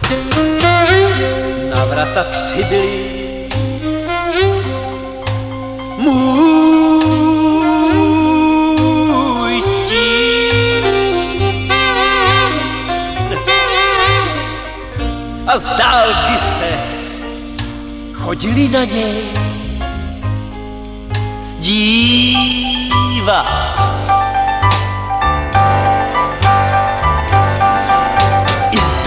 Na vrata přibyli můj stín a z dálky se chodili na něj dívat.